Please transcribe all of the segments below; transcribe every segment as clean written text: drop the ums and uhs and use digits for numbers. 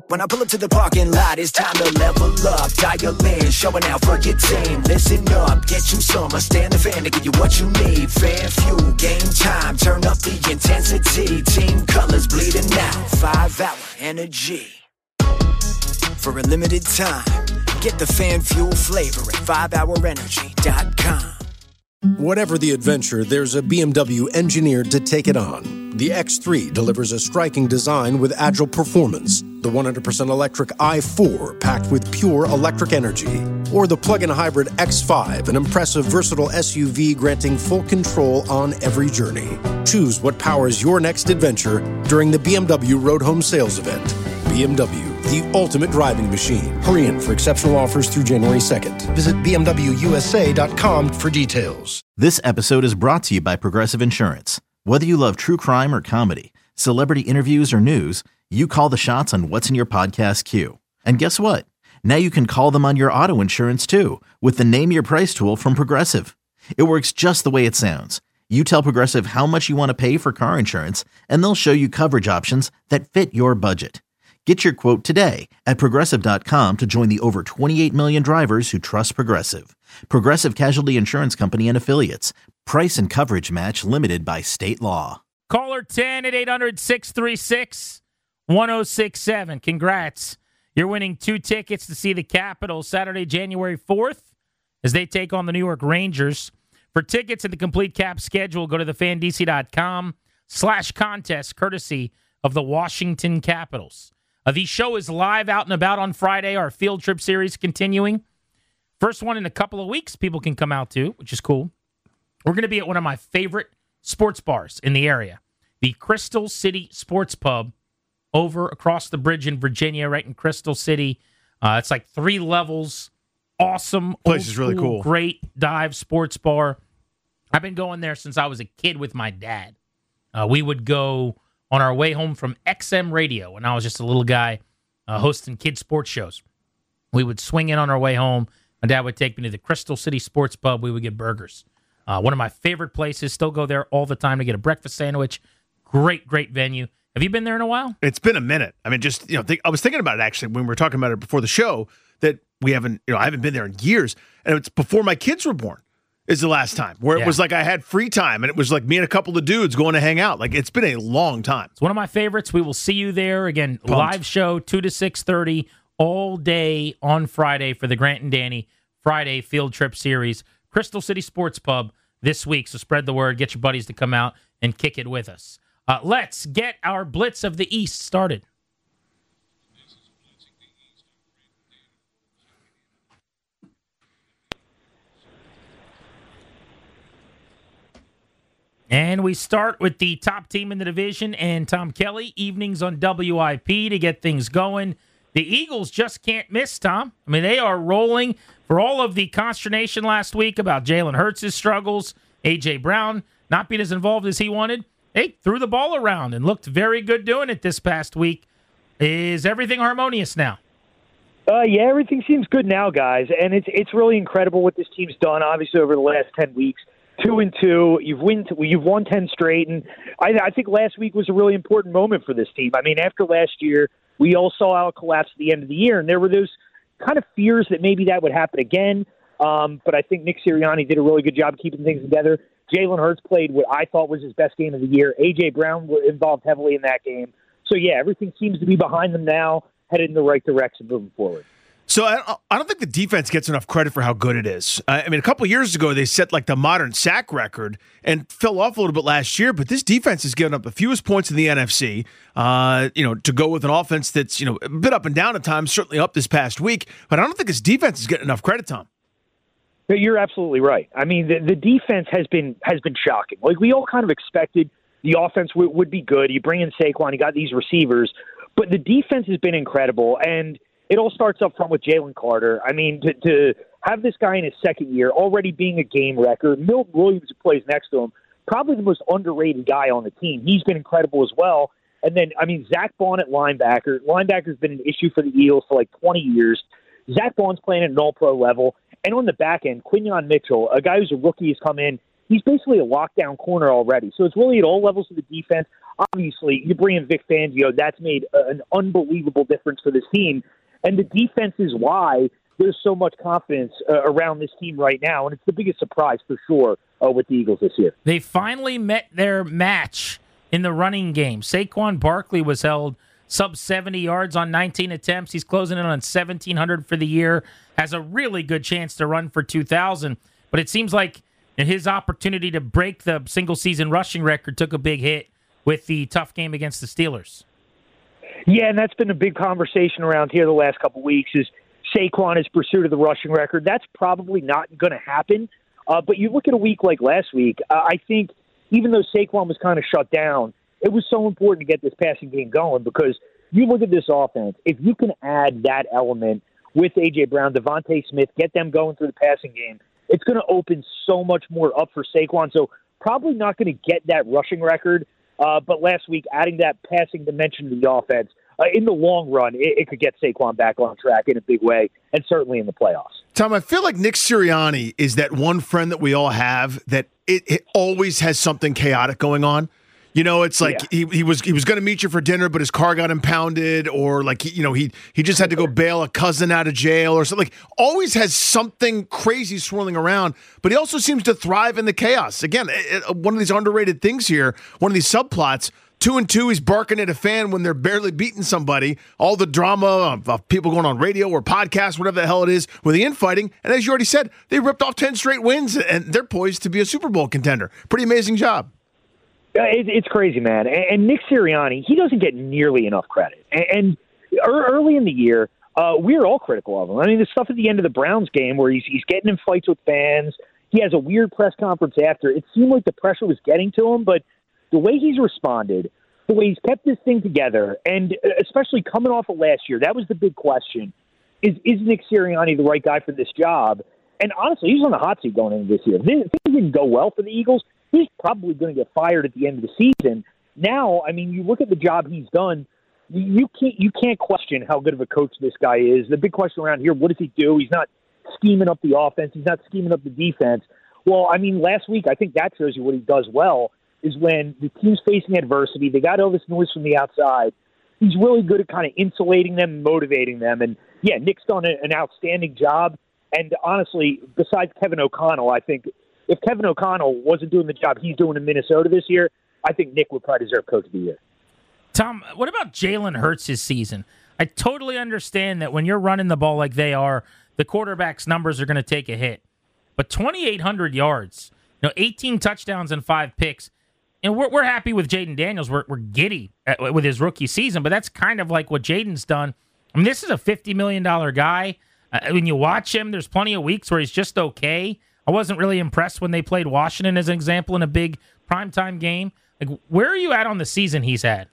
When I pull up to the parking lot, it's time to level up. Dial in, showing out for your team. Listen up, get you some. Stand the fan to give you what you need. Fan fuel, game time, turn up the intensity. Team colors bleeding out, 5-hour energy. For a limited time, get the fan fuel flavor at 5hourenergy.com. Whatever the adventure, there's a BMW engineered to take it on. The X3 delivers a striking design with agile performance. The 100% electric i4 packed with pure electric energy. Or the plug-in hybrid X5, an impressive versatile SUV granting full control on every journey. Choose what powers your next adventure during the BMW Road Home Sales Event. BMW, the ultimate driving machine. Hurry in for exceptional offers through January 2nd. Visit BMWUSA.com for details. This episode is brought to you by Progressive Insurance. Whether you love true crime or comedy, celebrity interviews or news, you call the shots on what's in your podcast queue. And guess what? Now you can call them on your auto insurance too with the Name Your Price tool from Progressive. It works just the way it sounds. You tell Progressive how much you want to pay for car insurance, and they'll show you coverage options that fit your budget. Get your quote today at Progressive.com to join the over 28 million drivers who trust Progressive. Progressive Casualty Insurance Company and Affiliates. Price and coverage match limited by state law. Caller 10 at 800-636-1067. Congrats. You're winning 2 tickets to see the Capitals Saturday, January 4th as they take on the New York Rangers. For tickets and the complete Cap schedule, go to thefandc.com/contest, courtesy of the Washington Capitals. The show is live out and about on Friday. Our field trip series continuing. First one in a couple of weeks people can come out to, which is cool. We're going to be at one of my favorite sports bars in the area, the Crystal City Sports Pub over across the bridge in Virginia, right in Crystal City. It's like 3 levels. Awesome. Place is really cool. Great dive sports bar. I've been going there since I was a kid with my dad. We would go on our way home from XM Radio when I was just a little guy hosting kid sports shows. We would swing in on our way home. My dad would take me to the Crystal City Sports Pub. We would get burgers. One of my favorite places. Still go there all the time to get a breakfast sandwich. Great, great venue. Have you been there in a while? It's been a minute. I mean, just, I was thinking about it actually when we were talking about it before the show that I haven't been there in years. And it's before my kids were born is the last time where it was like I had free time and it was like me and a couple of dudes going to hang out. Like, it's been a long time. It's one of my favorites. We will see you there. Again, Pumped. Live show 2 to 6:30 all day on Friday for the Grant and Danny Friday Field Trip Series. Crystal City Sports Pub this week. So spread the word. Get your buddies to come out and kick it with us. Let's get our Blitz of the East started. And we start with the top team in the division and Tom Kelly, evenings on WIP to get things going. The Eagles just can't miss, Tom. I mean, they are rolling. For all of the consternation last week about Jalen Hurts' struggles, A.J. Brown not being as involved as he wanted, they threw the ball around and looked very good doing it this past week. Is everything harmonious now? Yeah, everything seems good now, guys. And it's really incredible what this team's done, obviously, over the last 10 weeks. 2-2. You've won 10 straight, and I think last week was a really important moment for this team. I mean, after last year, we all saw how it collapsed at the end of the year, and there were those kind of fears that maybe that would happen again. But I think Nick Sirianni did a really good job keeping things together. Jalen Hurts played what I thought was his best game of the year. A.J. Brown was involved heavily in that game. So, yeah, everything seems to be behind them now, headed in the right direction moving forward. So I don't think the defense gets enough credit for how good it is. I mean, a couple of years ago, they set like the modern sack record and fell off a little bit last year, but this defense has given up the fewest points in the NFC, to go with an offense that's, a bit up and down at times, certainly up this past week. But I don't think this defense is getting enough credit, Tom. You're absolutely right. I mean, the defense has been shocking. Like, we all kind of expected the offense would be good. You bring in Saquon, you got these receivers, but the defense has been incredible. And it all starts up front with Jalen Carter. I mean, to have this guy in his second year already being a game wrecker, Milton Williams, who plays next to him, probably the most underrated guy on the team. He's been incredible as well. And then, I mean, Zach Bond at linebacker. Linebacker's been an issue for the Eagles for like 20 years. Zach Bond's playing at an all-pro level. And on the back end, Quinyon Mitchell, a guy who's a rookie, has come in. He's basically a lockdown corner already. So it's really at all levels of the defense. obviously, you bring in Vic Fangio. That's made an unbelievable difference for this team. And the defense is why there's so much confidence around this team right now. And it's the biggest surprise for sure with the Eagles this year. They finally met their match in the running game. Saquon Barkley was held sub 70 yards on 19 attempts. He's closing in on 1,700 for the year. Has a really good chance to run for 2,000. But it seems like his opportunity to break the single-season rushing record took a big hit with the tough game against the Steelers. Yeah, and that's been a big conversation around here the last couple of weeks is Saquon pursuit of the rushing record. That's probably not going to happen. But you look at a week like last week, I think even though Saquon was kind of shut down, it was so important to get this passing game going because you look at this offense, if you can add that element with A.J. Brown, Devontae Smith, get them going through the passing game, it's going to open so much more up for Saquon. So probably not going to get that rushing record. But last week, adding that passing dimension to the offense, in the long run, it could get Saquon back on track in a big way, and certainly in the playoffs. Tom, I feel like Nick Sirianni is that one friend that we all have that it always has something chaotic going on. You know, it's like he was going to meet you for dinner, but his car got impounded, or like he just had to go bail a cousin out of jail, or something. Like, always has something crazy swirling around, but he also seems to thrive in the chaos. Again, one of these underrated things here, one of these subplots. 2-2, he's barking at a fan when they're barely beating somebody. All the drama of people going on radio or podcasts, whatever the hell it is, with the infighting. And as you already said, they ripped off 10 straight wins, and they're poised to be a Super Bowl contender. Pretty amazing job. It's crazy, man. And Nick Sirianni, he doesn't get nearly enough credit. And early in the year, we were all critical of him. I mean, the stuff at the end of the Browns game where he's getting in fights with fans. He has a weird press conference after. It seemed like the pressure was getting to him, but the way he's responded, the way he's kept this thing together, and especially coming off of last year, that was the big question. Is Nick Sirianni the right guy for this job? And honestly, he's on the hot seat going into this year. If things didn't go well for the Eagles, he's probably going to get fired at the end of the season. Now, I mean, you look at the job he's done, you can't question how good of a coach this guy is. The big question around here, what does he do? He's not scheming up the offense. He's not scheming up the defense. Well, I mean, last week, I think that shows you what he does well. Is when the team's facing adversity, they got all this noise from the outside. He's really good at kind of insulating them and motivating them. And, yeah, Nick's done an outstanding job. And, honestly, besides Kevin O'Connell, I think if Kevin O'Connell wasn't doing the job he's doing in Minnesota this year, I think Nick would probably deserve Coach of the Year. Tom, what about Jalen Hurts this season? I totally understand that when you're running the ball like they are, the quarterback's numbers are going to take a hit. But 2,800 yards, 18 touchdowns and 5 picks. And we're happy with Jaden Daniels. We're giddy with his rookie season, but that's kind of like what Jaden's done. I mean, this is a $50 million guy. When you watch him, there's plenty of weeks where he's just okay. I wasn't really impressed when they played Washington as an example in a big primetime game. Like, where are you at on the season he's had?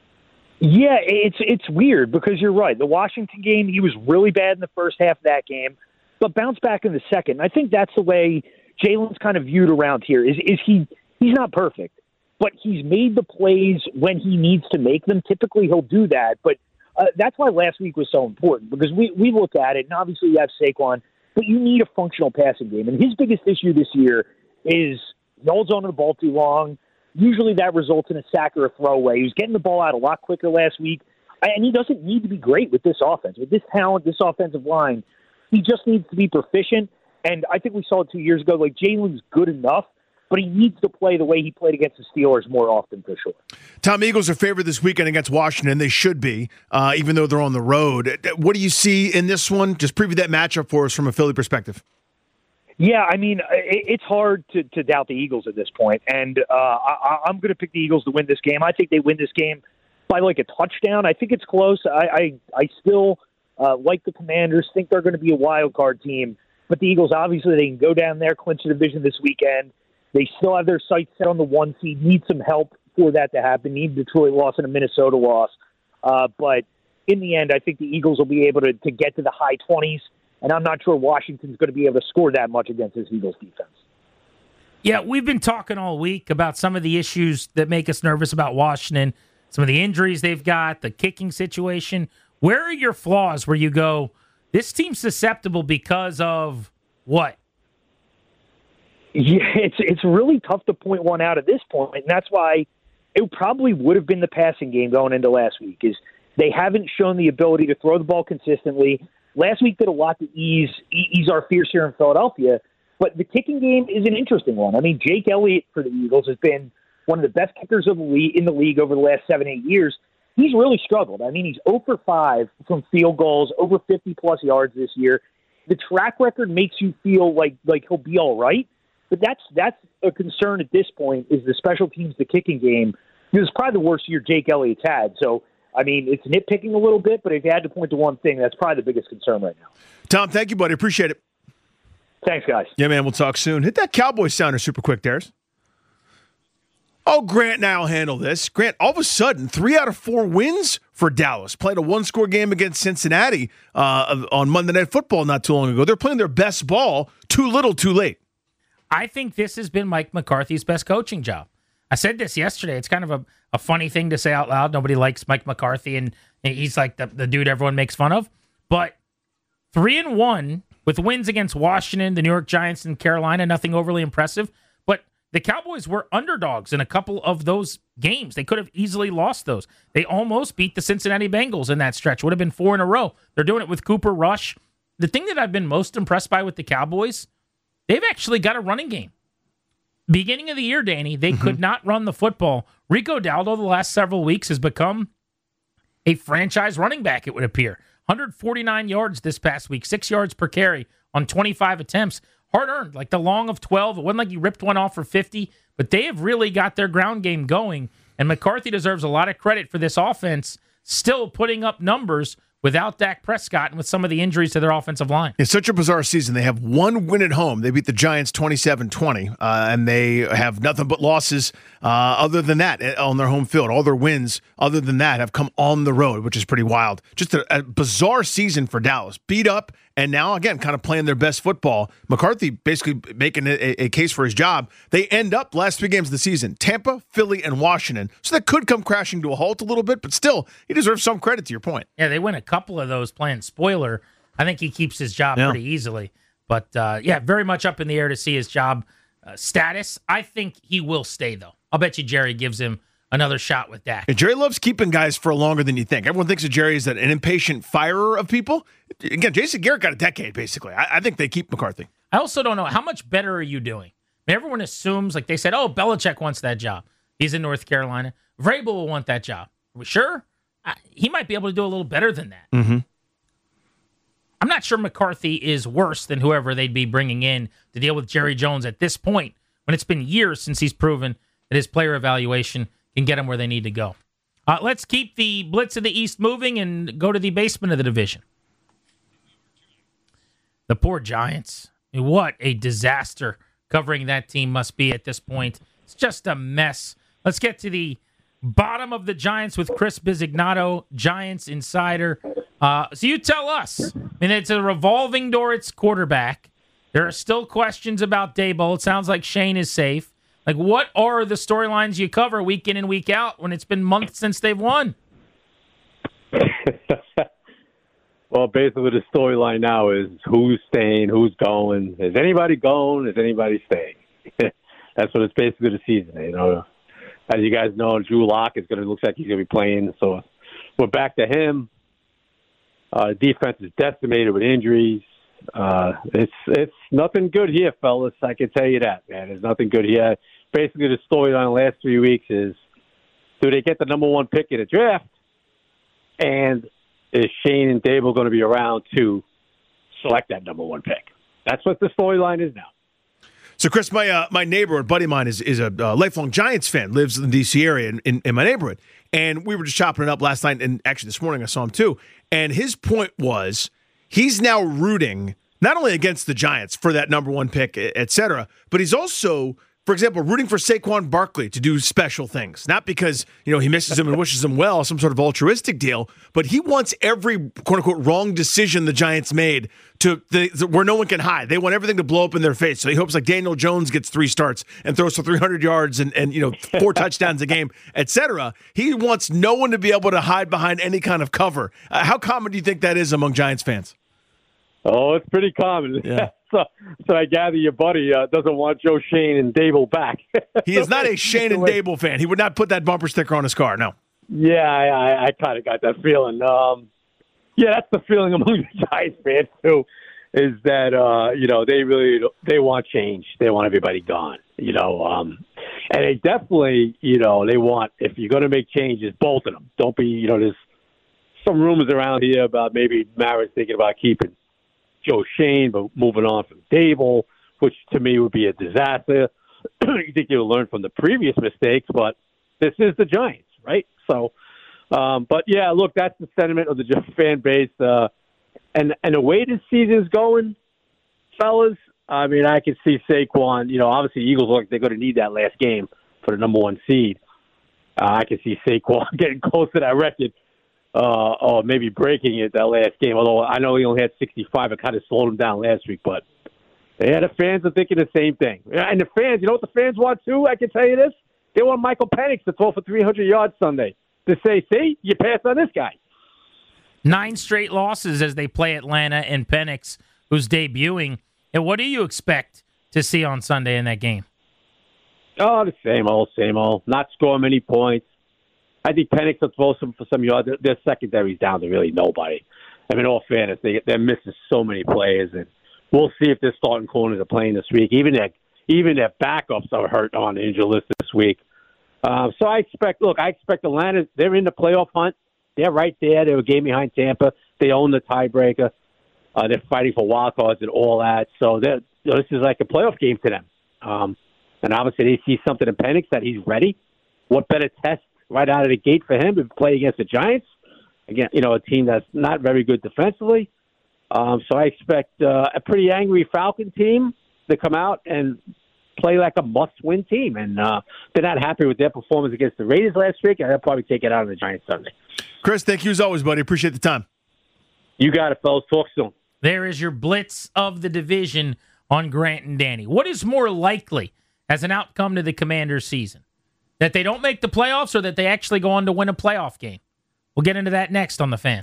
Yeah, it's weird because you're right. The Washington game, he was really bad in the first half of that game, but bounced back in the second. I think that's the way Jalen's kind of viewed around here. Is he's not perfect. But he's made the plays when he needs to make them. Typically, he'll do that. But that's why last week was so important, because we look at it, and obviously you have Saquon, but you need a functional passing game. And his biggest issue this year is he holds on to the ball too long. Usually that results in a sack or a throwaway. He was getting the ball out a lot quicker last week, and he doesn't need to be great with this offense. With this talent, this offensive line, he just needs to be proficient. And I think we saw it 2 years ago. Like, Jalen's good enough, but he needs to play the way he played against the Steelers more often, for sure. Tom, Eagles are favored this weekend against Washington. They should be, even though they're on the road. What do you see in this one? Just preview that matchup for us from a Philly perspective. Yeah, I mean, it's hard to doubt the Eagles at this point. And I'm going to pick the Eagles to win this game. I think they win this game by like a touchdown. I think it's close. I still like the Commanders, think they're going to be a wild card team. But the Eagles, obviously, they can go down there, clinch the division this weekend. They still have their sights set on the 1 seed, need some help for that to happen, need Detroit loss and a Minnesota loss. But in the end, I think the Eagles will be able to get to the high 20s, and I'm not sure Washington's going to be able to score that much against this Eagles defense. Yeah, we've been talking all week about some of the issues that make us nervous about Washington, some of the injuries they've got, the kicking situation. Where are your flaws where you go, this team's susceptible because of what? Yeah, it's really tough to point one out at this point, and that's why it probably would have been the passing game going into last week. Is they haven't shown the ability to throw the ball consistently. Last week did a lot to ease our fears here in Philadelphia, but the kicking game is an interesting one. I mean, Jake Elliott for the Eagles has been one of the best kickers in the league over the last 7-8 years. He's really struggled. I mean, he's 0 for 5 from field goals, over 50-plus yards this year. The track record makes you feel like he'll be all right, but that's a concern at this point is the special teams, the kicking game. This is probably the worst year Jake Elliott's had. So, I mean, it's nitpicking a little bit, but if you had to point to one thing, that's probably the biggest concern right now. Tom, thank you, buddy. Appreciate it. Thanks, guys. Yeah, man, we'll talk soon. Hit that Cowboys sounder super quick, Darius. Oh, Grant and I will handle this. Grant, all of a sudden, 3 out of 4 wins for Dallas. Played a one-score game against Cincinnati on Monday Night Football not too long ago. They're playing their best ball too little, too late. I think this has been Mike McCarthy's best coaching job. I said this yesterday. It's kind of a funny thing to say out loud. Nobody likes Mike McCarthy, and he's like the dude everyone makes fun of. But 3-1 with wins against Washington, the New York Giants, and Carolina, nothing overly impressive. But the Cowboys were underdogs in a couple of those games. They could have easily lost those. They almost beat the Cincinnati Bengals in that stretch. Would have been 4 in a row. They're doing it with Cooper Rush. The thing that I've been most impressed by with the Cowboys, they've actually got a running game. Beginning of the year, Danny, they could not run the football. Rico Dowdle the last several weeks has become a franchise running back, it would appear. 149 yards this past week, 6 yards per carry on 25 attempts. Hard-earned, like the long of 12. It wasn't like he ripped one off for 50, but they have really got their ground game going, and McCarthy deserves a lot of credit for this offense still putting up numbers without Dak Prescott and with some of the injuries to their offensive line. It's such a bizarre season. They have one win at home. They beat the Giants 27-20, and they have nothing but losses other than that on their home field. All their wins other than that have come on the road, which is pretty wild. Just a bizarre season for Dallas. Beat up, and now, again, kind of playing their best football. McCarthy basically making a case for his job. They end up last 3 games of the season, Tampa, Philly, and Washington. So that could come crashing to a halt a little bit, but still, he deserves some credit to your point. Yeah, they win a couple of those playing spoiler. I think he keeps his job pretty easily. But, very much up in the air to see his job status. I think he will stay, though. I'll bet you Jerry gives him another shot with Dak. And Jerry loves keeping guys for longer than you think. Everyone thinks of Jerry as an impatient firer of people. Again, Jason Garrett got a decade, basically. I think they keep McCarthy. I also don't know, how much better are you doing? I mean, everyone assumes, like they said, oh, Belichick wants that job. He's in North Carolina. Vrabel will want that job. Are we sure? He might be able to do a little better than that. Mm-hmm. I'm not sure McCarthy is worse than whoever they'd be bringing in to deal with Jerry Jones at this point, when it's been years since he's proven that his player evaluation can get them where they need to go. Let's keep the Blitz of the East moving and go to the basement of the division. The poor Giants. What a disaster covering that team must be at this point. It's just a mess. Let's get to the bottom of the Giants with Chris Bisignato, Giants Insider. So you tell us. I mean, it's a revolving door. It's quarterback. There are still questions about Daboll. It sounds like Shane is safe. Like, what are the storylines you cover week in and week out when it's been months since they've won? Well, basically the storyline now is who's staying, who's going. Is anybody going? Is anybody staying? That's what it's basically the season. You know, as you guys know, Drew Lock looks like he's going to be playing. So we're back to him. Defense is decimated with injuries. It's nothing good here, fellas. I can tell you that, man. There's nothing good here. Basically, the storyline the last 3 weeks is, do they get the number 1 pick in the draft? And is Shane and Daboll going to be around to select that number 1 pick? That's what the storyline is now. So, Chris, my neighbor, a buddy of mine, is a lifelong Giants fan, lives in the D.C. area in my neighborhood. And we were just chopping it up last night, and actually this morning I saw him too. And his point was he's now rooting not only against the Giants for that number 1 pick, et cetera, but he's also, for example, rooting for Saquon Barkley to do special things. Not because, he misses him and wishes him well, some sort of altruistic deal, but he wants every, quote-unquote, wrong decision the Giants made where no one can hide. They want everything to blow up in their face. So he hopes like Daniel Jones gets 3 starts and throws for 300 yards and 4 touchdowns a game, et cetera. He wants no one to be able to hide behind any kind of cover. How common do you think that is among Giants fans? Oh, it's pretty common. Yeah. so I gather your buddy doesn't want Joe Shane and Dable back. He is not a Shane and Dable fan. He would not put that bumper sticker on his car, no. Yeah, I kind of got that feeling. Yeah, that's the feeling among the Giants fans, too, is that, they want change. They want everybody gone, and they definitely, they want, if you're going to make changes, both of them. Don't be, there's some rumors around here about maybe Mara's thinking about keeping Joe Shane, but moving on from Dable, which to me would be a disaster. You think you'll learn from the previous mistakes, but this is the Giants, right? So, but yeah, look, that's the sentiment of the fan base. And the way this season's going, fellas, I mean, I can see Saquon, obviously the Eagles look like they're going to need that last game for the number one seed. I can see Saquon getting close to that record. Or maybe breaking it that last game. Although I know he only had 65, it kind of slowed him down last week. But yeah, the fans are thinking the same thing. And the fans, you know what the fans want too? I can tell you this: they want Michael Penix to throw for 300 yards Sunday to say, "See, you passed on this guy." 9 straight losses as they play Atlanta and Penix, who's debuting. And what do you expect to see on Sunday in that game? Oh, the same old. Not score many points. I think Penix will throw for some yards. Their secondary's down to really nobody. I mean, in all fairness, they're missing so many players, and we'll see if their starting corners are playing this week. Even their backups are hurt on the injury list this week. So I expect Atlanta. They're in the playoff hunt. They're right there. They were a game behind Tampa. They own the tiebreaker. They're fighting for wild cards and all that. So this is like a playoff game to them. And obviously, they see something in Penix that he's ready. What better test right out of the gate for him to play against the Giants? Again, a team that's not very good defensively. So I expect a pretty angry Falcon team to come out and play like a must-win team. And they're not happy with their performance against the Raiders last week, and they'll probably take it out on the Giants Sunday. Chris, thank you as always, buddy. Appreciate the time. You got it, fellas. Talk soon. There is your blitz of the division on Grant and Danny. What is more likely as an outcome to the Commanders season? That they don't make the playoffs or that they actually go on to win a playoff game? We'll get into that next on The Fan.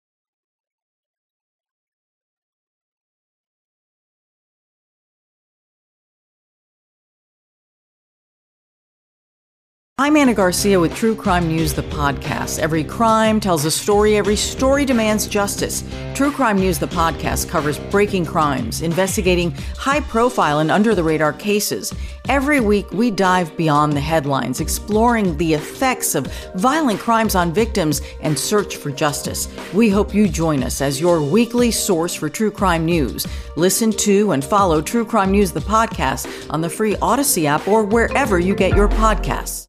I'm Anna Garcia with True Crime News, the podcast. Every crime tells a story. Every story demands justice. True Crime News, the podcast, covers breaking crimes, investigating high-profile and under-the-radar cases. Every week, we dive beyond the headlines, exploring the effects of violent crimes on victims and search for justice. We hope you join us as your weekly source for true crime news. Listen to and follow True Crime News, the podcast, on the free Odyssey app or wherever you get your podcasts.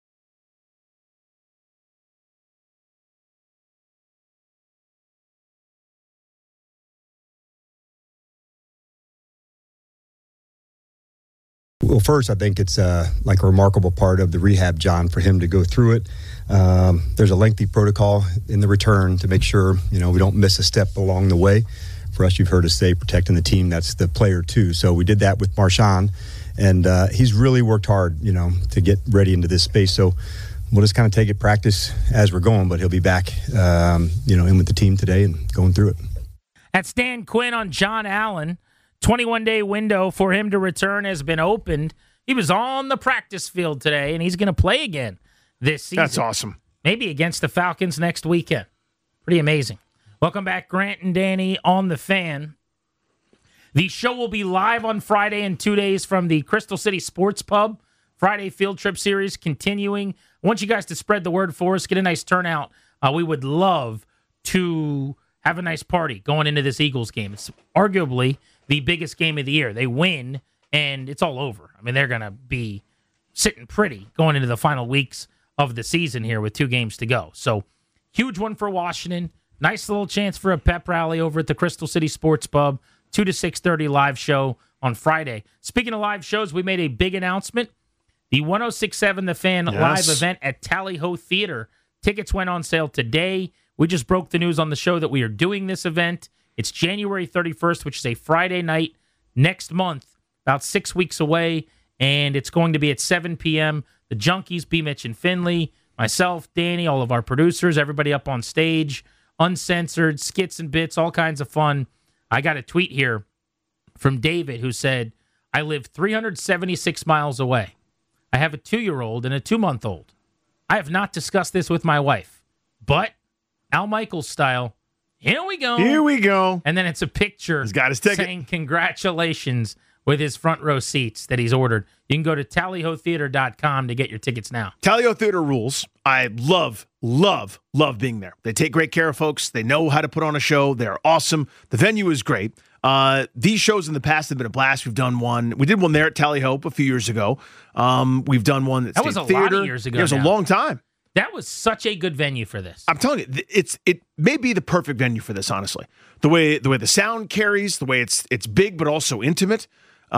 Well, first, I think it's like a remarkable part of the rehab, John, for him to go through it. There's a lengthy protocol in the return to make sure, we don't miss a step along the way. For us, you've heard us say protecting the team, that's the player too. So we did that with Marshawn, and he's really worked hard, to get ready into this space. So we'll just kind of take it practice as we're going, but he'll be back, in with the team today and going through it. That's Dan Quinn on John Allen. 21-day window for him to return has been opened. He was on the practice field today, and he's going to play again this season. That's awesome. Maybe against the Falcons next weekend. Pretty amazing. Welcome back, Grant and Danny on The Fan. The show will be live on Friday in 2 days from the Crystal City Sports Pub. Friday Field Trip Series continuing. I want you guys to spread the word for us, get a nice turnout. We would love to have a nice party going into this Eagles game. It's arguably the biggest game of the year. They win, and it's all over. I mean, they're going to be sitting pretty going into the final weeks of the season here with 2 games to go. So, huge one for Washington. Nice little chance for a pep rally over at the Crystal City Sports Pub. 2 to 6:30 live show on Friday. Speaking of live shows, we made a big announcement. The 106.7 The Fan live event at Tally Ho Theater. Tickets went on sale today. We just broke the news on the show that we are doing this event. It's January 31st, which is a Friday night next month, about 6 weeks away, and it's going to be at 7 p.m. The Junkies, B. Mitch and Finley, myself, Danny, all of our producers, everybody up on stage, uncensored, skits and bits, all kinds of fun. I got a tweet here from David who said, I live 376 miles away. I have a 2-year-old and a 2-month-old. I have not discussed this with my wife, but Al Michaels style, here we go. Here we go. And then it's a picture He's got his ticket. saying congratulations with his front row seats that he's ordered. You can go to tallyhotheater.com to get your tickets now. Tally Ho Theater rules. I love being there. They take great care of folks. They know how to put on a show. They're awesome. The venue is great. These shows in the past have been a blast. We've done one. We did one there at Tally Hope a few years ago. We've done one at That State was a Theater. lot of years ago. It was a long time. That was such a good venue for this. I'm telling you, it may be the perfect venue for this. Honestly, the way the sound carries, the way it's big but also intimate.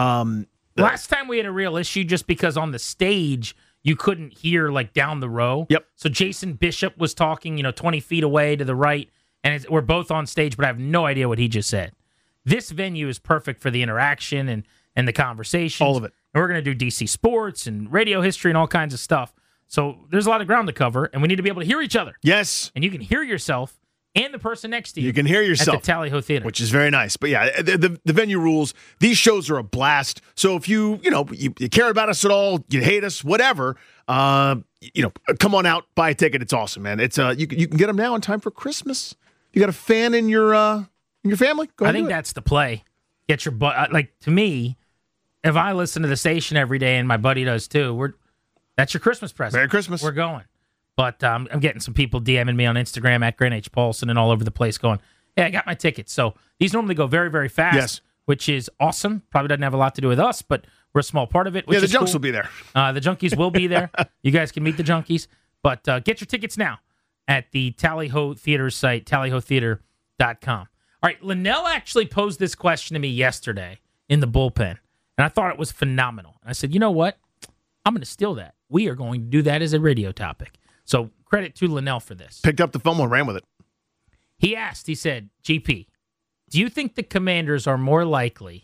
Last time we had a real issue just because on the stage you couldn't hear like down the row. Yep. So Jason Bishop was talking, 20 feet away to the right, and we're both on stage, but I have no idea what he just said. This venue is perfect for the interaction and the conversation. All of it. And we're going to do DC sports and radio history and all kinds of stuff. So there's a lot of ground to cover, and we need to be able to hear each other. Yes. And you can hear yourself and the person next to you. You can hear yourself at the Tally Ho Theater, which is very nice. But yeah, the venue rules. These shows are a blast. So if you care about us at all, you hate us, whatever, come on out, buy a ticket. It's awesome, man. It's you can get them now in time for Christmas. You got a fan in your family? Go ahead. I think that's the play. Get your butt. Like, to me, if I listen to the station every day and my buddy does too, that's your Christmas present. Merry Christmas. We're going. But I'm getting some people DMing me on Instagram at Grant H. Paulson and all over the place going, hey, I got my tickets. So these normally go very, very fast, yes, which is awesome. Probably doesn't have a lot to do with us, but we're a small part of it. Yeah, the Junks cool. will be there. The Junkies will be there. You guys can meet the Junkies. But get your tickets now at the Tally Ho Theater site, tallyhotheater.com. All right, Linnell actually posed this question to me yesterday in the bullpen, and I thought it was phenomenal. I said, you know what? I'm going to steal that. We are going to do that as a radio topic. So credit to Linnell for this. Picked up the phone and ran with it. He said, GP, do you think the Commanders are more likely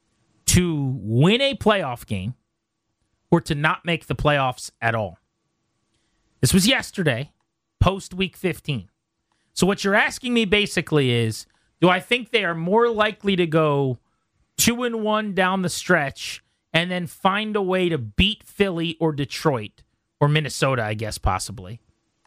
to win a playoff game or to not make the playoffs at all? This was yesterday, post Week 15. So what you're asking me basically is, do I think they are more likely to go 2-1 down the stretch and then find a way to beat Philly or Detroit or Minnesota, I guess, possibly,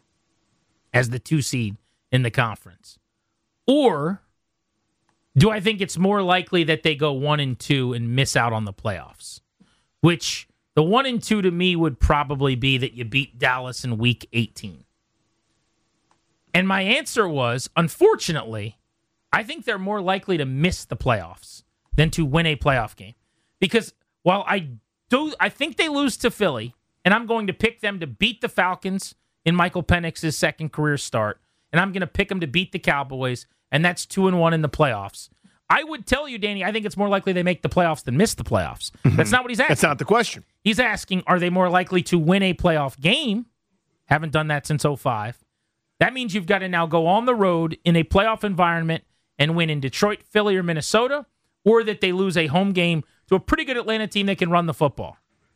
as the 2 seed in the conference? Or do I think it's more likely that they go 1-2 and miss out on the playoffs? Which the 1-2 to me would probably be that you beat Dallas in Week 18. And my answer was, unfortunately, I think they're more likely to miss the playoffs than to win a playoff game. Because while I think they lose to Philly, and I'm going to pick them to beat the Falcons in Michael Penix's second career start, and I'm going to pick them to beat the Cowboys, and that's 2-1 in the playoffs. I would tell you, Danny, I think it's more likely they make the playoffs than miss the playoffs. Mm-hmm. That's not what he's asking. That's not the question. He's asking, are they more likely to win a playoff game? Haven't done that since 2005. That means you've got to now go on the road in a playoff environment and win in Detroit, Philly, or Minnesota, or that they lose a home game to a pretty good Atlanta team that can run the football.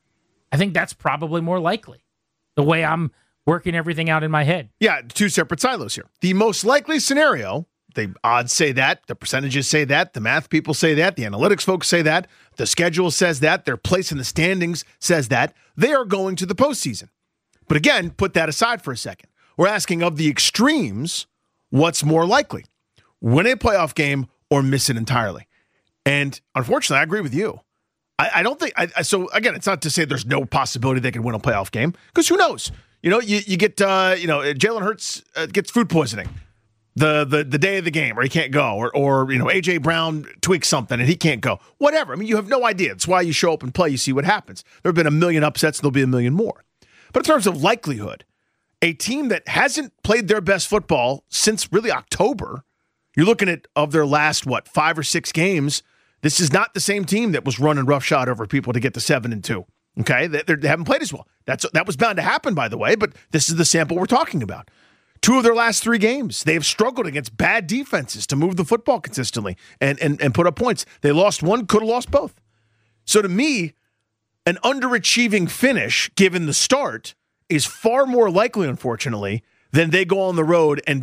I think that's probably more likely, the way I'm working everything out in my head. Yeah, 2 separate silos here. The most likely scenario, the odds say that, the percentages say that, the math people say that, the analytics folks say that, the schedule says that, their place in the standings says that, they are going to the postseason. But again, put that aside for a second. We're asking of the extremes, what's more likely? Win a playoff game or miss it entirely? And unfortunately, I agree with you. I don't think so. Again, it's not to say there's no possibility they could win a playoff game, because who knows? You get Jalen Hurts gets food poisoning the day of the game, or he can't go, or AJ Brown tweaks something and he can't go. Whatever. I mean, you have no idea. It's why you show up and play. You see what happens. There have been a million upsets. There'll be a million more. But in terms of likelihood, a team that hasn't played their best football since really October, you're looking at of their last 5 or 6 games. This is not the same team that was running roughshod over people to get to 7-2. Okay, they haven't played as well. That was bound to happen, by the way. But this is the sample we're talking about. 2 of their last 3 games, they have struggled against bad defenses to move the football consistently and put up points. They lost 1, could have lost both. So to me, an underachieving finish, given the start, is far more likely, unfortunately, than they go on the road and beat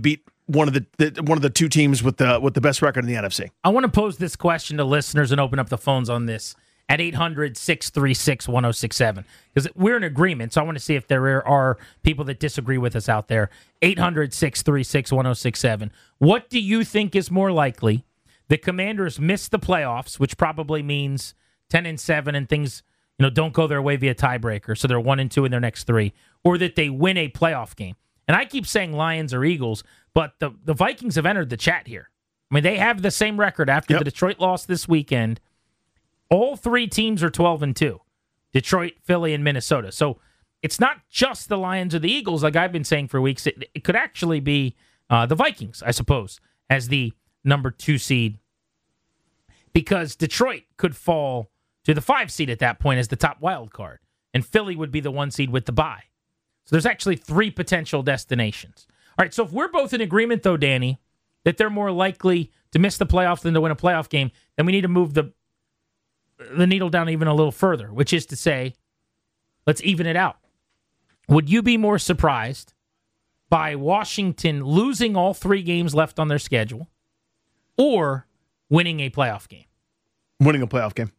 one of the two teams with the best record in the NFC. I want to pose this question to listeners and open up the phones on this at 800-636-1067 because we're in agreement. So I want to see if there are people that disagree with us out there. 800-636-1067. What do you think is more likely? The Commanders miss the playoffs, which probably means 10-7 and things, don't go their way via tiebreaker. So they're 1-2 in their next 3, or that they win a playoff game. And I keep saying Lions or Eagles, but the Vikings have entered the chat here. I mean, they have the same record after the Detroit loss this weekend. All 3 teams are 12-2. Detroit, Philly, and Minnesota. So it's not just the Lions or the Eagles, like I've been saying for weeks. It could actually be the Vikings, I suppose, as the number 2 seed. Because Detroit could fall to the 5 seed at that point as the top wild card. And Philly would be the 1 seed with the bye. So there's actually 3 potential destinations. All right, so if we're both in agreement, though, Danny, that they're more likely to miss the playoffs than to win a playoff game, then we need to move the needle down even a little further, which is to say, let's even it out. Would you be more surprised by Washington losing all 3 games left on their schedule or winning a playoff game? Winning a playoff game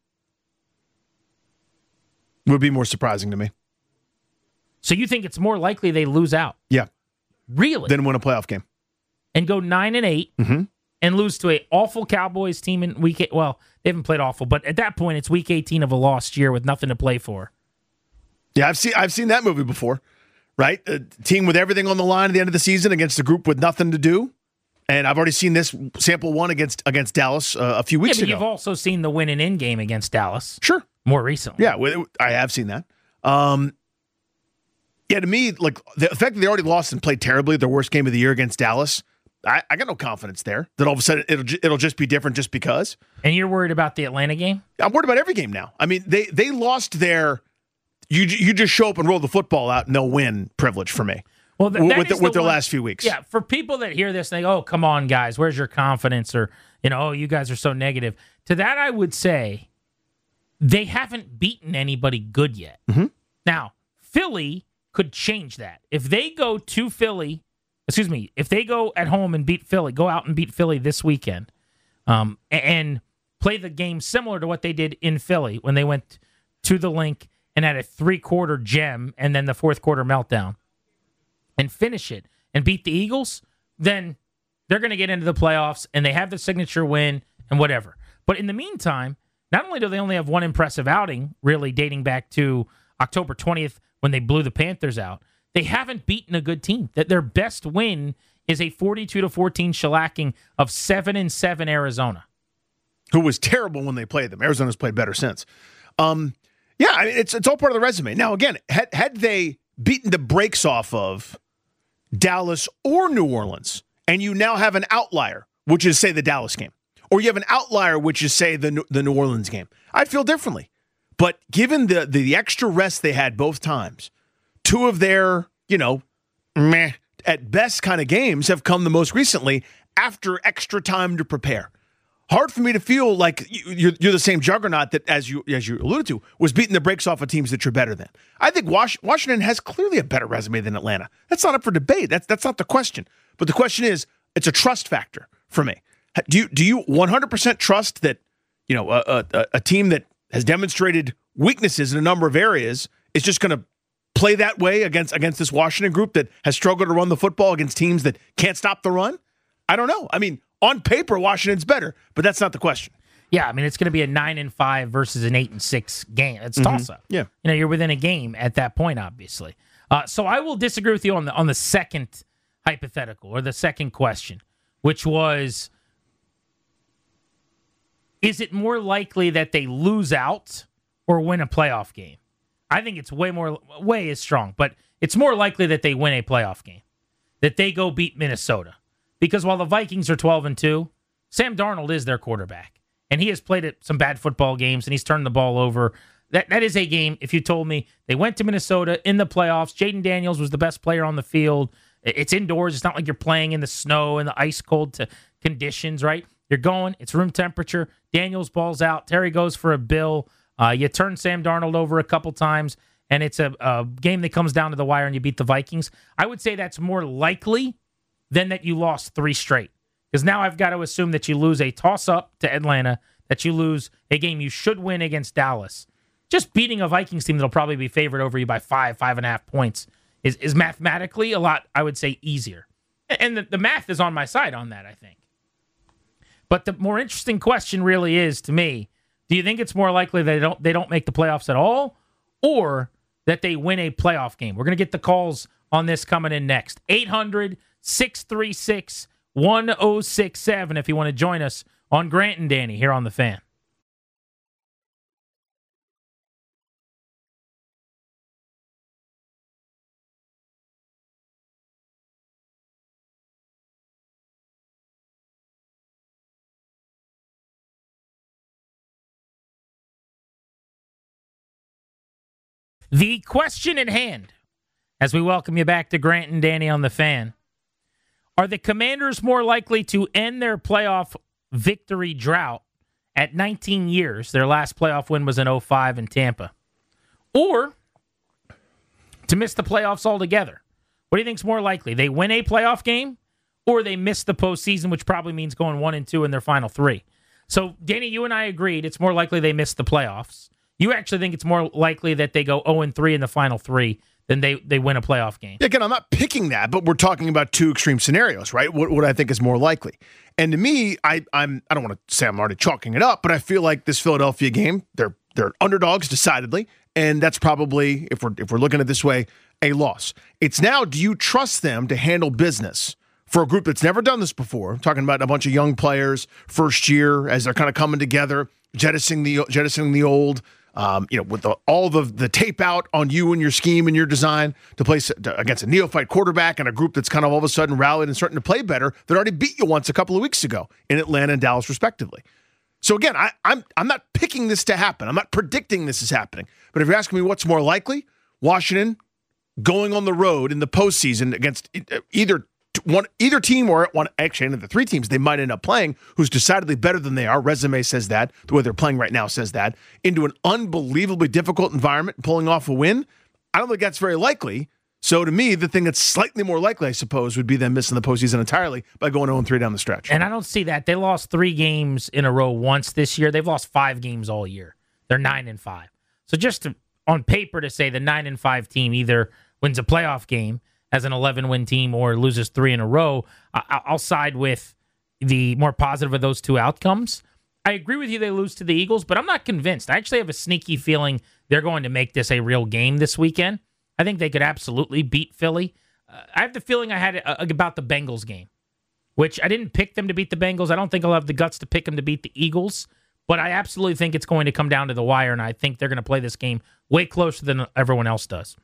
would be more surprising to me. So you think it's more likely they lose out? Yeah. Really? Than win a playoff game. And go 9-8 and lose to an awful Cowboys team in week 8. Well, they haven't played awful, but at that point, it's week 18 of a lost year with nothing to play for. Yeah, I've seen that movie before, right? A team with everything on the line at the end of the season against a group with nothing to do. And I've already seen this sample one against Dallas a few weeks ago. You've also seen the win and in game against Dallas. Sure. More recently. Yeah, I have seen that. Yeah, to me, like the fact that they already lost and played terribly, their worst game of the year against Dallas, I got no confidence there that all of a sudden it'll just be different just because. And you're worried about the Atlanta game? I'm worried about every game now. I mean, they lost their you just show up and roll the football out and they'll win privilege for me. Well, with their last few weeks. Yeah, for people that hear this and they go, oh, come on, guys, where's your confidence? Or, oh, you guys are so negative. To that, I would say they haven't beaten anybody good yet. Mm-hmm. Now, Philly could change that. If they go to Philly, if they go at home and beat Philly, go out and beat Philly this weekend, and play the game similar to what they did in Philly when they went to the Link and had a 3-quarter gem and then the 4th quarter meltdown, and finish it and beat the Eagles, then they're going to get into the playoffs and they have the signature win and whatever. But in the meantime, not only do they only have one impressive outing, really dating back to October 20th when they blew the Panthers out, they haven't beaten a good team. That their best win is a 42-14 shellacking of 7-7 Arizona, who was terrible when they played them. Arizona's played better since. Yeah, I mean, it's all part of the resume. Now, again, had they beaten the brakes off of Dallas or New Orleans, and you now have an outlier, which is, say, the Dallas game, or you have an outlier, which is, say, the New Orleans game, I'd feel differently. But given the extra rest they had both times, 2 of their, meh, at best kind of games have come the most recently after extra time to prepare. Hard for me to feel like you're the same juggernaut that, as you alluded to, was beating the brakes off of teams that you're better than. I think Washington has clearly a better resume than Atlanta. That's not up for debate. That's not the question. But the question is, it's a trust factor for me. Do you 100% trust that a team that has demonstrated weaknesses in a number of areas is just going to play that way against this Washington group that has struggled to run the football against teams that can't stop the run? I don't know. I mean, on paper, Washington's better, but that's not the question. Yeah, I mean, it's going to be a 9-5 versus an 8-6 game. It's toss-up. Yeah. You're within a game at that point, obviously. So I will disagree with you on the second hypothetical or the second question, which was, is it more likely that they lose out or win a playoff game? I think it's way is strong, but it's more likely that they win a playoff game, that they go beat Minnesota. Because while the Vikings are 12-2, Sam Darnold is their quarterback. And he has played at some bad football games, and he's turned the ball over. That is a game, if you told me, they went to Minnesota in the playoffs. Jaden Daniels was the best player on the field. It's indoors. It's not like you're playing in the snow and the ice cold conditions, right? You're going. It's room temperature. Daniels balls out. Terry goes for a bill. You turn Sam Darnold over a couple times, and it's a game that comes down to the wire, and you beat the Vikings. I would say that's more likely than that you lost 3 straight. Because now I've got to assume that you lose a toss-up to Atlanta, that you lose a game you should win against Dallas. Just beating a Vikings team that'll probably be favored over you by 5.5 points is mathematically a lot, I would say, easier. And the math is on my side on that, I think. But the more interesting question really is, to me, do you think it's more likely they don't make the playoffs at all, or that they win a playoff game? We're going to get the calls on this coming in next. 800-636-1067 if you want to join us on Grant and Danny here on The Fan. The question at hand, as we welcome you back to Grant and Danny on The Fan, are the Commanders more likely to end their playoff victory drought at 19 years? Their last playoff win was in 2005 in Tampa. Or to miss the playoffs altogether? What do you think is more likely? They win a playoff game, or they miss the postseason, which probably means going 1-2 in their final 3. So, Danny, you and I agreed it's more likely they miss the playoffs. You actually think it's more likely that they go 0-3 in the final 3 than they win a playoff game. Yeah, again, I'm not picking that, but we're talking about 2 extreme scenarios, right? What I think is more likely. And to me, I don't want to say I'm already chalking it up, but I feel like this Philadelphia game, they're underdogs decidedly, and that's probably, if we're looking at it this way, a loss. It's now, do you trust them to handle business for a group that's never done this before? I'm talking about a bunch of young players, first year, as they're kind of coming together, jettisoning the old. With all the tape out on you and your scheme and your design to play against a neophyte quarterback and a group that's kind of all of a sudden rallied and starting to play better that already beat you once a couple of weeks ago in Atlanta and Dallas, respectively. So again, I'm not picking this to happen. I'm not predicting this is happening. But if you're asking me what's more likely, Washington going on the road in the postseason against either team or actually the 3 teams they might end up playing who's decidedly better than they are. Resume says that. The way they're playing right now says that. Into an unbelievably difficult environment, pulling off a win, I don't think that's very likely. So to me, the thing that's slightly more likely, I suppose, would be them missing the postseason entirely by going 0-3 down the stretch. And I don't see that. They lost 3 games in a row once this year. They've lost 5 games all year. They're 9-5. So just on paper to say the 9-5 team either wins a playoff game as an 11-win team or loses 3 in a row, I'll side with the more positive of those 2 outcomes. I agree with you they lose to the Eagles, but I'm not convinced. I actually have a sneaky feeling they're going to make this a real game this weekend. I think they could absolutely beat Philly. I have the feeling I had about the Bengals game, which I didn't pick them to beat the Bengals. I don't think I'll have the guts to pick them to beat the Eagles, but I absolutely think it's going to come down to the wire, and I think they're going to play this game way closer than everyone else does.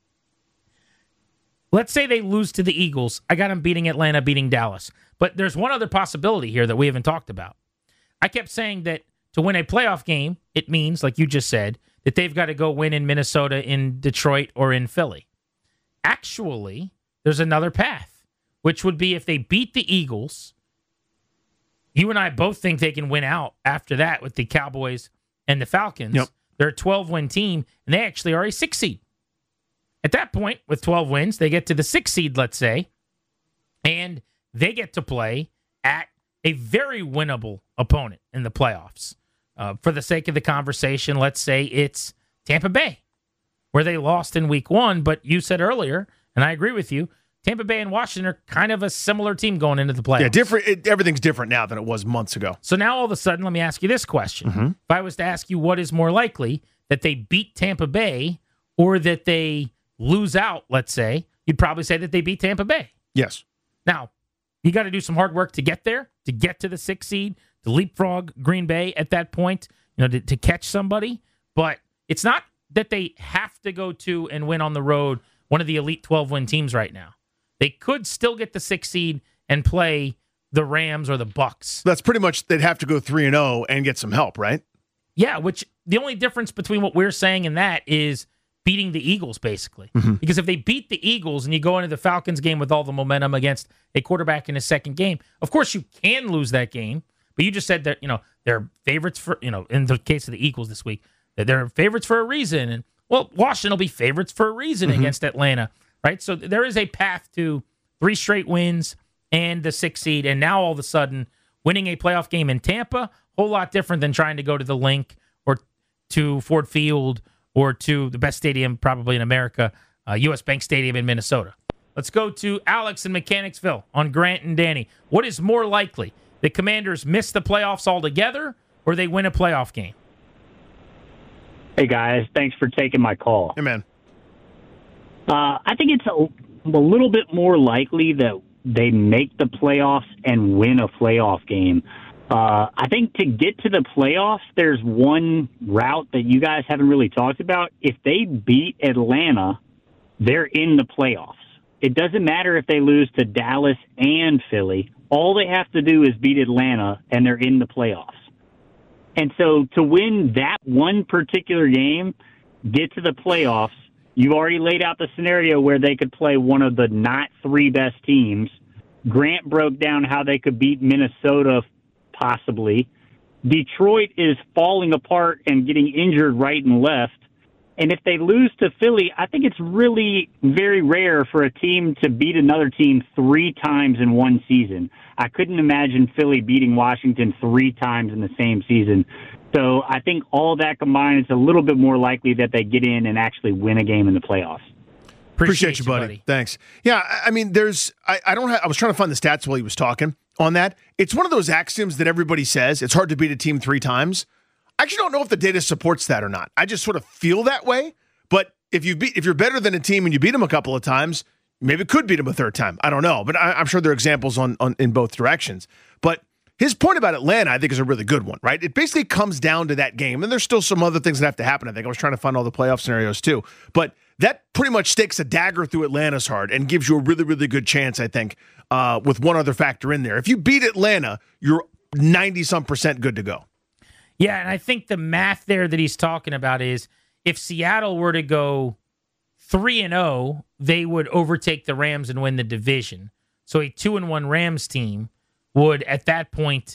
Let's say they lose to the Eagles. I got them beating Atlanta, beating Dallas. But there's one other possibility here that we haven't talked about. I kept saying that to win a playoff game, it means, like you just said, that they've got to go win in Minnesota, in Detroit, or in Philly. Actually, there's another path, which would be if they beat the Eagles, you and I both think they can win out after that with the Cowboys and the Falcons. Yep. They're a 12-win team, and they actually are a 6 seed. At that point, with 12 wins, they get to the 6 seed, let's say, and they get to play at a very winnable opponent in the playoffs. For the sake of the conversation, let's say it's Tampa Bay, where they lost in week 1, but you said earlier, and I agree with you, Tampa Bay and Washington are kind of a similar team going into the playoffs. Yeah, different. Everything's different now than it was months ago. So now all of a sudden, let me ask you this question. If I was to ask you what is more likely, that they beat Tampa Bay or that they lose out, let's say, you'd probably say that they beat Tampa Bay. Yes. Now, you got to do some hard work to get there, to get to the 6 seed, to leapfrog Green Bay at that point, to catch somebody. But it's not that they have to go to and win on the road one of the elite 12-win teams right now. They could still get the 6 seed and play the Rams or the Bucks. That's pretty much, they'd have to go 3-0 and get some help, right? Yeah, which the only difference between what we're saying and that is beating the Eagles, basically. Because if they beat the Eagles and you go into the Falcons game with all the momentum against a quarterback in his second game, of course you can lose that game, but you just said that, they're favorites for, in the case of the Eagles this week, that they're favorites for a reason. And, well, Washington will be favorites for a reason against Atlanta, right? So there is a path to 3 straight wins, and the 6th seed, and now all of a sudden winning a playoff game in Tampa, whole lot different than trying to go to the Link or to Ford Field or to the best stadium probably in America, U.S. Bank Stadium in Minnesota. Let's go to Alex in Mechanicsville on Grant and Danny. What is more likely, the Commanders miss the playoffs altogether or they win a playoff game? Hey, guys. Thanks for taking my call. Hey, man. I think it's a little bit more likely that they make the playoffs and win a playoff game. I think to get to the playoffs, there's one route that you guys haven't really talked about. If they beat Atlanta, they're in the playoffs. It doesn't matter if they lose to Dallas and Philly. All they have to do is beat Atlanta, and they're in the playoffs. And so to win that one particular game, get to the playoffs, you already laid out the scenario where they could play one of the not 3 best teams. Grant broke down how they could beat Minnesota, possibly. Detroit is falling apart and getting injured right and left. And if they lose to Philly, I think it's really very rare for a team to beat another team 3 times in one season. I couldn't imagine Philly beating Washington 3 times in the same season. So I think all that combined, it's a little bit more likely that they get in and actually win a game in the playoffs. Appreciate you, buddy. Thanks. Yeah, I mean, I was trying to find the stats while he was talking on that. It's one of those axioms that everybody says. It's hard to beat a team 3 times. I actually don't know if the data supports that or not. I just sort of feel that way. But if you're better than a team and you beat them a couple of times, maybe it could beat them a 3rd time. I don't know. But I'm sure there are examples in both directions. But his point about Atlanta, I think, is a really good one, right? It basically comes down to that game. And there's still some other things that have to happen. I think I was trying to find all the playoff scenarios too. But that pretty much stakes a dagger through Atlanta's heart and gives you a really, really good chance, I think, with one other factor in there. If you beat Atlanta, you're 90-some% good to go. Yeah, and I think the math there that he's talking about is if Seattle were to go 3-0, they would overtake the Rams and win the division. So a 2-1 Rams team would, at that point,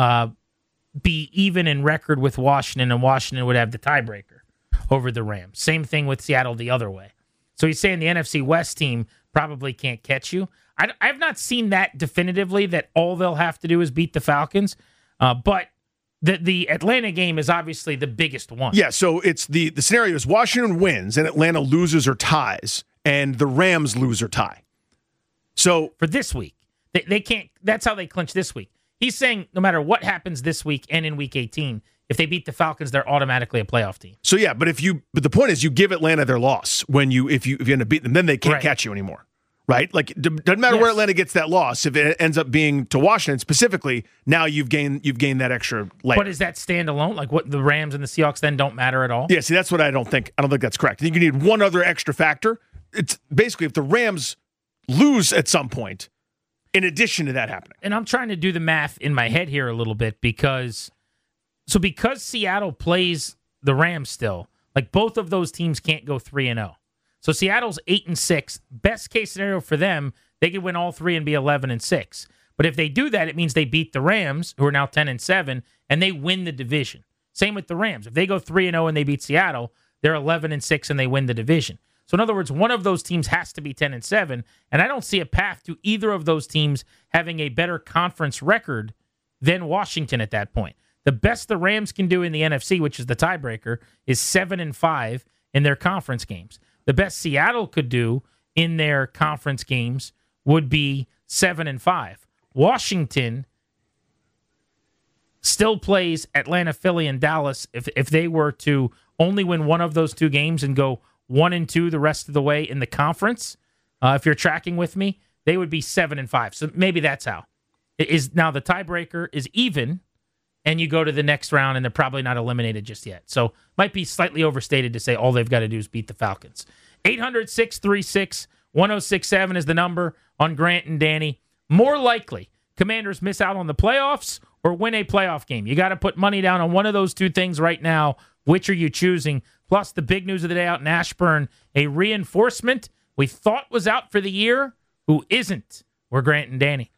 be even in record with Washington, and Washington would have the tiebreaker over the Rams. Same thing with Seattle the other way. So he's saying the NFC West team probably can't catch you. I've not seen that definitively, that all they'll have to do is beat the Falcons, but the Atlanta game is obviously the biggest one. Yeah, so it's the scenario is Washington wins and Atlanta loses or ties, and the Rams lose or tie. So for this week, they can't. That's how they clinch this week. He's saying no matter what happens this week and in Week 18, if they beat the Falcons, they're automatically a playoff team. So yeah, but the point is you give Atlanta their loss when if you end up beating them, then they can't catch you anymore. Right? Like, it doesn't matter where Atlanta gets that loss. If it ends up being to Washington specifically, now you've gained that extra layer. But is that standalone? Like, what, the Rams and the Seahawks then don't matter at all? Yeah, see, that's what I don't think that's correct. I think you need one other extra factor. It's basically if the Rams lose at some point, in addition to that happening. And I'm trying to do the math in my head here a little bit because Seattle plays the Rams still, like both of those teams can't go 3-0. So Seattle's 8-6. Best case scenario for them, they could win all 3 and be 11-6. But if they do that, it means they beat the Rams, who are now 10-7, and they win the division. Same with the Rams. If they go 3-0 and they beat Seattle, they're 11-6 and they win the division. So in other words, one of those teams has to be 10-7, and I don't see a path to either of those teams having a better conference record than Washington at that point. The best the Rams can do in the NFC, which is the tiebreaker, is 7-5 in their conference games. The best Seattle could do in their conference games would be 7-5. Washington still plays Atlanta, Philly, and Dallas. If they were to only win one of those 2 games and go 1-2 the rest of the way in the conference, if you're tracking with me, they would be 7-5. So maybe that's how. Now the tiebreaker is even, and you go to the next round, and they're probably not eliminated just yet. So might be slightly overstated to say all they've got to do is beat the Falcons. 800-636-1067 is the number on Grant and Danny. More likely, Commanders miss out on the playoffs or win a playoff game. You got to put money down on one of those 2 things right now. Which are you choosing? Plus, the big news of the day out in Ashburn, a reinforcement we thought was out for the year, who isn't. We're Grant and Danny.